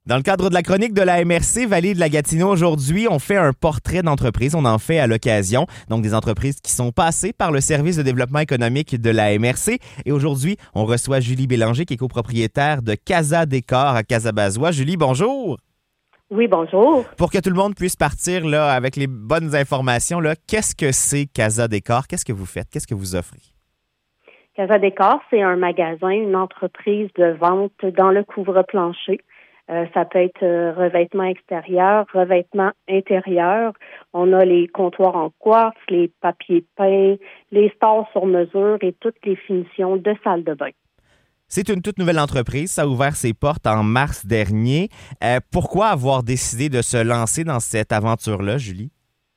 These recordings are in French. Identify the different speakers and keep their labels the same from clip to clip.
Speaker 1: Dans le cadre de la chronique de la MRC Vallée de la Gatineau, aujourd'hui, on fait un portrait d'entreprise. On en fait à l'occasion. Donc, des entreprises qui sont passées par le service de développement économique de la MRC. Et aujourd'hui, on reçoit Julie Bélanger, qui est copropriétaire de Casa Décor à Casabazois. Julie, bonjour.
Speaker 2: Oui, bonjour.
Speaker 1: Pour que tout le monde puisse partir là avec les bonnes informations, là, qu'est-ce que c'est Casa Décor? Qu'est-ce que vous faites? Qu'est-ce que vous offrez?
Speaker 2: Casa Décor, c'est un magasin, une entreprise de vente dans le couvre-plancher. Ça peut être revêtement extérieur, revêtement intérieur. On a les comptoirs en quartz, les papiers peints, les stores sur mesure et toutes les finitions de salle de bain.
Speaker 1: C'est une toute nouvelle entreprise. Ça a ouvert ses portes en mars dernier. Pourquoi avoir décidé de se lancer dans cette aventure-là, Julie?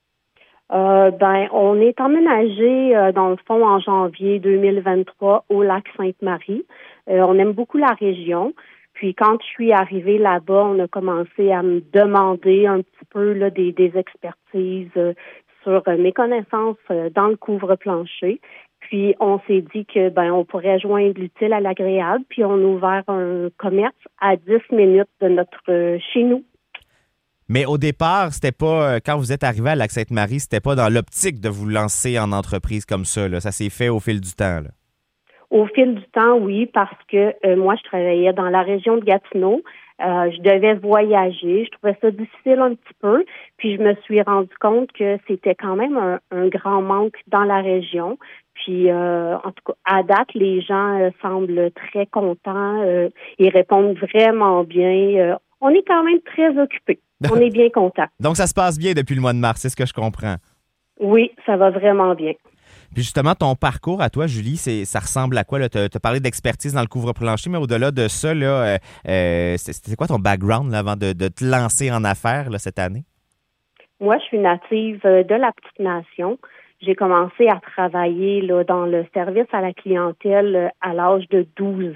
Speaker 2: On est emménagé, dans le fond, en janvier 2023 au lac Sainte-Marie. On aime beaucoup la région. Puis quand je suis arrivée là-bas, on a commencé à me demander un petit peu là, des expertises sur mes connaissances dans le couvre-plancher. Puis on s'est dit que on pourrait joindre l'utile à l'agréable. Puis on a ouvert un commerce à 10 minutes de notre chez nous.
Speaker 1: Mais au départ, c'était pas quand vous êtes arrivé à Lac-Sainte-Marie, c'était pas dans l'optique de vous lancer en entreprise comme ça. Là. Ça s'est fait au fil du temps. Là.
Speaker 2: Au fil du temps, oui, parce que moi, je travaillais dans la région de Gatineau. Je devais voyager. Je trouvais ça difficile un petit peu. Puis je me suis rendu compte que c'était quand même un grand manque dans la région. Puis, en tout cas, à date, les gens semblent très contents. Ils répondent vraiment bien. On est quand même très occupés. On est bien contents.
Speaker 1: Donc, ça se passe bien depuis le mois de mars, c'est ce que je comprends.
Speaker 2: Oui, ça va vraiment bien.
Speaker 1: Puis justement, ton parcours à toi, Julie, ça ressemble à quoi? Tu as parlé d'expertise dans le couvre-plancher, mais au-delà de ça, là, c'est quoi ton background là, avant de te lancer en affaires là, cette année?
Speaker 2: Moi, je suis native de la Petite Nation. J'ai commencé à travailler là, dans le service à la clientèle à l'âge de 12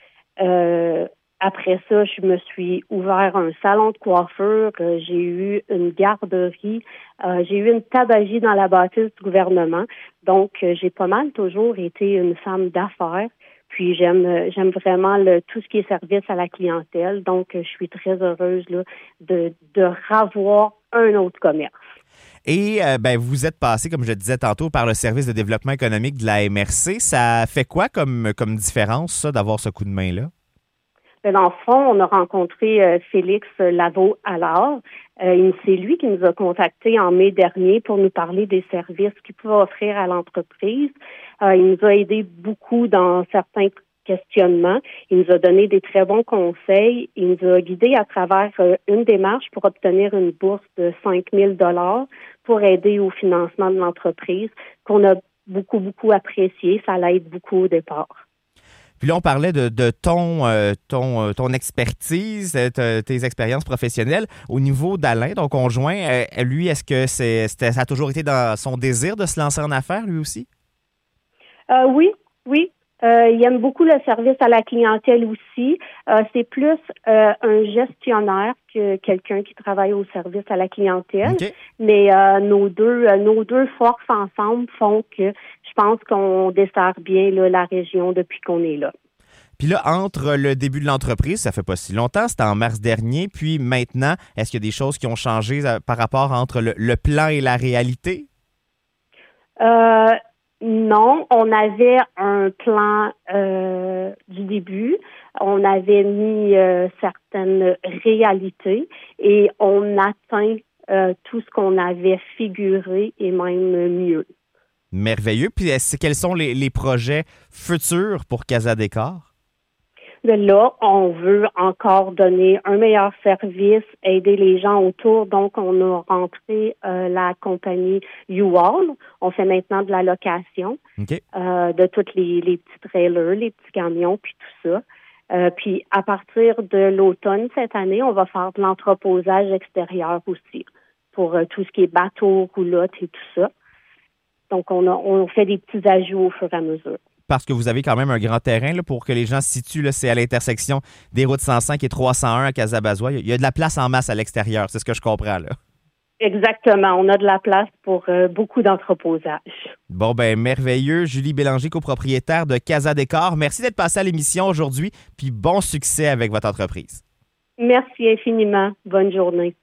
Speaker 2: ans. Après ça, je me suis ouvert un salon de coiffure, j'ai eu une garderie, j'ai eu une tabagie dans la bâtisse du gouvernement. Donc, j'ai pas mal toujours été une femme d'affaires. Puis, j'aime vraiment tout ce qui est service à la clientèle. Donc, je suis très heureuse là, de revoir un autre commerce.
Speaker 1: Et vous êtes passé, comme je le disais tantôt, par le service de développement économique de la MRC. Ça fait quoi comme différence, ça, d'avoir ce coup de main-là?
Speaker 2: Dans le fond, on a rencontré Félix Lavaux-Allard. C'est lui qui nous a contactés en mai dernier pour nous parler des services qu'il pouvait offrir à l'entreprise. Il nous a aidé beaucoup dans certains questionnements. Il nous a donné des très bons conseils. Il nous a guidés à travers une démarche pour obtenir une bourse de 5 000 $ pour aider au financement de l'entreprise, qu'on a beaucoup, beaucoup apprécié. Ça l'aide beaucoup au départ.
Speaker 1: Puis là, on parlait de ton expertise, tes expériences professionnelles. Au niveau d'Alain, ton conjoint, lui, est-ce que ça a toujours été dans son désir de se lancer en affaires, lui aussi?
Speaker 2: Oui. Il aime beaucoup le service à la clientèle aussi. C'est plus un gestionnaire que quelqu'un qui travaille au service à la clientèle. Okay. Mais nos deux forces ensemble font que je pense qu'on dessert bien là, la région depuis qu'on est là.
Speaker 1: Puis là, entre le début de l'entreprise, ça fait pas si longtemps, c'était en mars dernier, puis maintenant, est-ce qu'il y a des choses qui ont changé par rapport entre le plan et la réalité?
Speaker 2: Non, on avait un plan du début. On avait mis certaines réalités et on atteint tout ce qu'on avait figuré et même mieux.
Speaker 1: Merveilleux. Puis quels sont les projets futurs pour Casa Décor?
Speaker 2: Là, on veut encore donner un meilleur service, aider les gens autour. Donc, on a rentré la compagnie U-Haul. On fait maintenant de la location de tous les petits trailers, les petits camions, puis tout ça. Puis, à partir de l'automne cette année, on va faire de l'entreposage extérieur aussi pour tout ce qui est bateau, roulotte et tout ça. Donc, on fait des petits ajouts au fur et à mesure.
Speaker 1: Parce que vous avez quand même un grand terrain là, pour que les gens se situent. Là, c'est à l'intersection des routes 105 et 301 à Casabazois. Il y a de la place en masse à l'extérieur, c'est ce que je comprends. Là.
Speaker 2: Exactement. On a de la place pour beaucoup d'entreposage.
Speaker 1: Bon, merveilleux. Julie Bélanger, copropriétaire de Casa Décor. Merci d'être passée à l'émission aujourd'hui, puis bon succès avec votre entreprise.
Speaker 2: Merci infiniment. Bonne journée.